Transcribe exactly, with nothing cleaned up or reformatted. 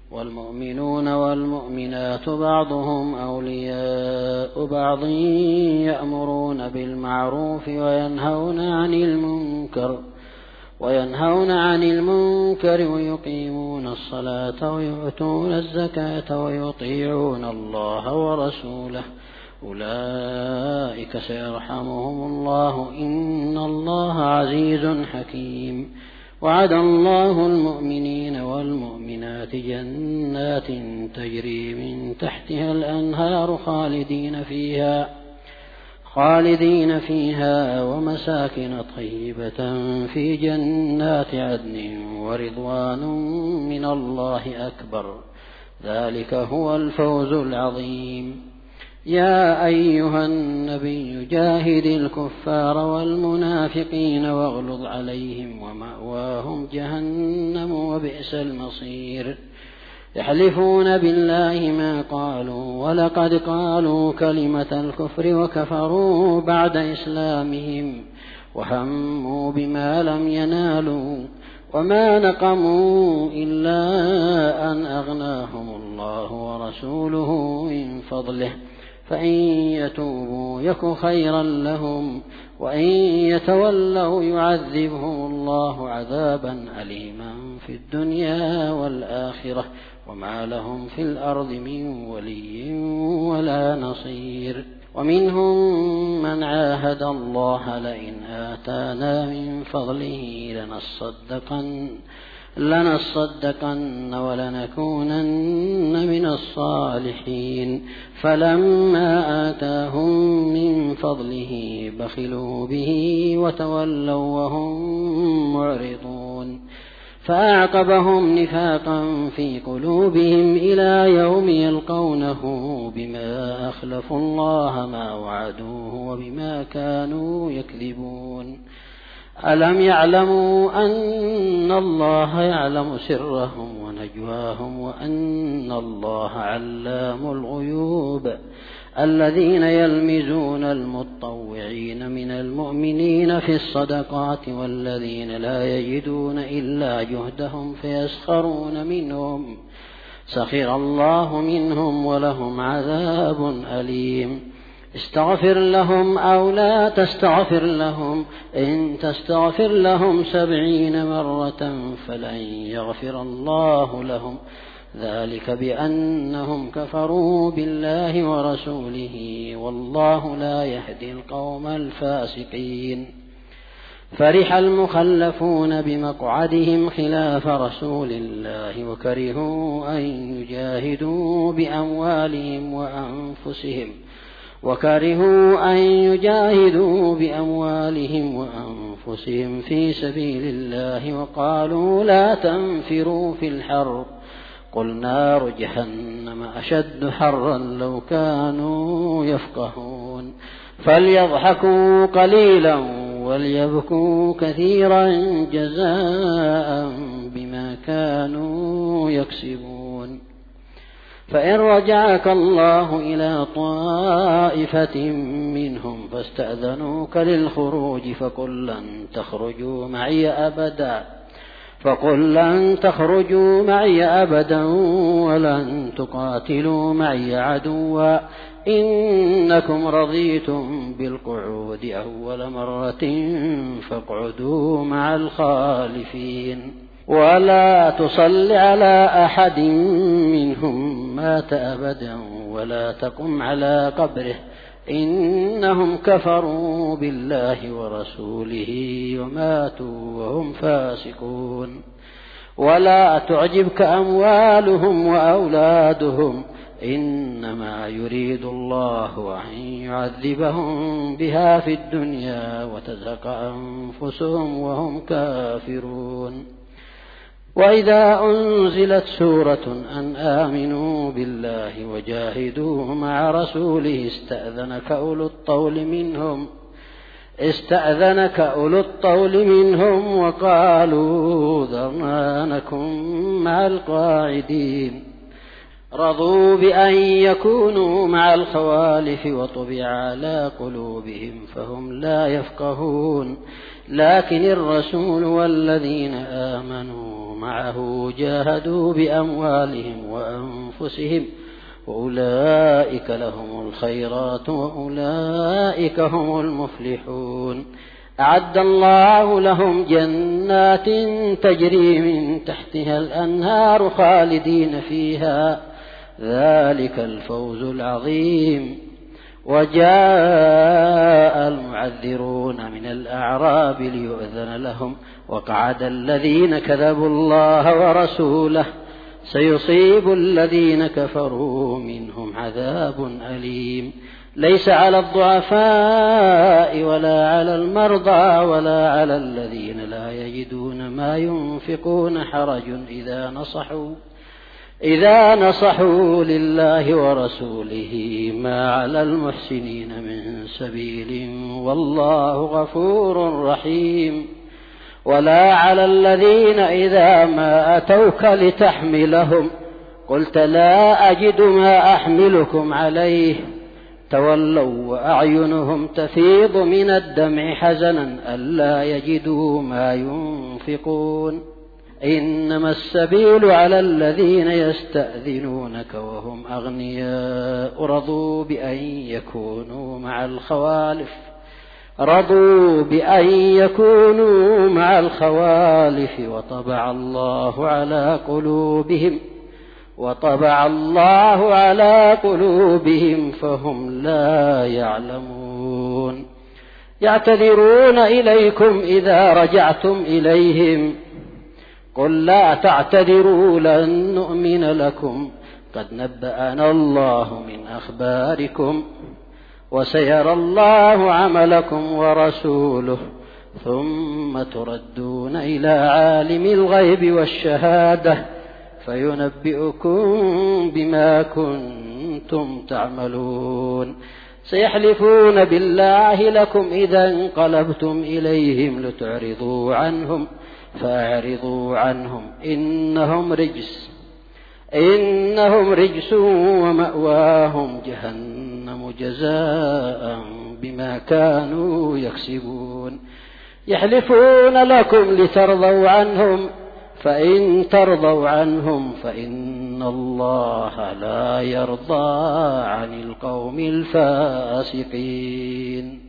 والمؤمنون والمؤمنات بعضهم أولياء بعض يأمرون بالمعروف وينهون عن المنكر وينهون عن المنكر ويقيمون الصلاة ويؤتون الزكاة ويطيعون الله ورسوله أولئك سيرحمهم الله إن الله عزيز حكيم. وعد الله المؤمنين والمؤمنات جنات تجري من تحتها الأنهار خالدين فيها خالدين فيها ومساكن طيبة في جنات عدن ورضوان من الله أكبر ذلك هو الفوز العظيم. يا أيها النبي جاهد الكفار والمنافقين واغلظ عليهم ومأواهم جهنم وبئس المصير. يحلفون بالله ما قالوا ولقد قالوا كلمة الكفر وكفروا بعد إسلامهم وهموا بما لم ينالوا وما نقموا إلا أن أغناهم الله ورسوله من فضله فإن يتوبوا يك خيرا لهم وإن يتولوا يعذبهم الله عذابا أليما في الدنيا والآخرة وما لهم في الأرض من ولي ولا نصير. ومنهم من عاهد الله لئن آتانا من فضله لنصدقن لنصدقن ولنكونن من الصالحين فلما آتاهم من فضله بخلوا به وتولوا وهم معرضون فأعقبهم نفاقا في قلوبهم إلى يوم يلقونه بما أخلفوا الله ما وعدوه وبما كانوا يكذبون. ألم يعلموا أن الله يعلم سرهم ونجواهم وأن الله علام الغيوب. الذين يلمزون المتطوعين من المؤمنين في الصدقات والذين لا يجدون إلا جهدهم فيسخرون منهم سخر الله منهم ولهم عذاب أليم. استغفر لهم أو لا تستغفر لهم إن تستغفر لهم سبعين مرة فلن يغفر الله لهم ذلك بأنهم كفروا بالله ورسوله والله لا يهدي القوم الفاسقين. فرح المخلفون بمقعدهم خلاف رسول الله وكرهوا أن يجاهدوا بأموالهم وأنفسهم وكرهوا أن يجاهدوا بأموالهم وأنفسهم في سبيل الله وقالوا لا تنفروا في الحر قل نار جهنم أشد حرا لو كانوا يفقهون. فليضحكوا قليلا وليبكوا كثيرا جزاء بما كانوا يكسبون. فإن رجعك الله إلى طائفة منهم فاستأذنوك للخروج فقل لن تخرجوا معي أبدا فقل لن تخرجوا معي أبدا ولن تقاتلوا معي عدوا إنكم رضيتم بالقعود أول مرة فاقعدوا مع الخالفين. ولا تصل على أحد منهم مات أبدا ولا تقم على قبره إنهم كفروا بالله ورسوله وماتوا وهم فاسقون. ولا تعجبك أموالهم وأولادهم إنما يريد الله أن يعذبهم بها في الدنيا وتزهق أنفسهم وهم كافرون. وإذا أنزلت سورة أن آمنوا بالله وجاهدوا مع رسوله استأذنك أولو الطول منهم استأذنك أولو الطول منهم وقالوا ذرنا نكن مع القاعدين رضوا بأن يكونوا مع الخوالف وطبع على قلوبهم فهم لا يفقهون. لكن الرسول والذين آمنوا معه جاهدوا بأموالهم وأنفسهم وأولئك لهم الخيرات وأولئك هم المفلحون. أعد الله لهم جنات تجري من تحتها الأنهار خالدين فيها ذلك الفوز العظيم. وجاء المعذرون من الأعراب ليؤذن لهم وقعد الذين كذبوا الله ورسوله سيصيب الذين كفروا منهم عذاب أليم. ليس على الضعفاء ولا على المرضى ولا على الذين لا يجدون ما ينفقون حرج إذا نصحوا إذا نصحوا لله ورسوله ما على المحسنين من سبيل والله غفور رحيم. ولا على الذين إذا ما أتوك لتحملهم قلت لا أجد ما أحملكم عليه تولوا وأعينهم تفيض من الدمع حزنا ألا يجدوا ما ينفقون. إنما السبيل على الذين يستأذنونك وهم أغنياء رضوا بأن يكونوا مع الخوالف رضوا بأن يكونوا مع الخوالف وطبع الله على قلوبهم وطبع الله على قلوبهم فهم لا يعلمون. يعتذرون إليكم إذا رجعتم إليهم قل لا تعتذروا لن نؤمن لكم قد نبأنا الله من أخباركم وسيرى الله عملكم ورسوله ثم تردون إلى عالم الغيب والشهادة فينبئكم بما كنتم تعملون. سيحلفون بالله لكم إذا انقلبتم إليهم لتعرضوا عنهم فأعرضوا عنهم إنهم رجس إنهم رجس ومأواهم جهنم جزاء بما كانوا يكسبون. يحلفون لكم لترضوا عنهم فإن ترضوا عنهم فإن الله لا يرضى عن القوم الفاسقين.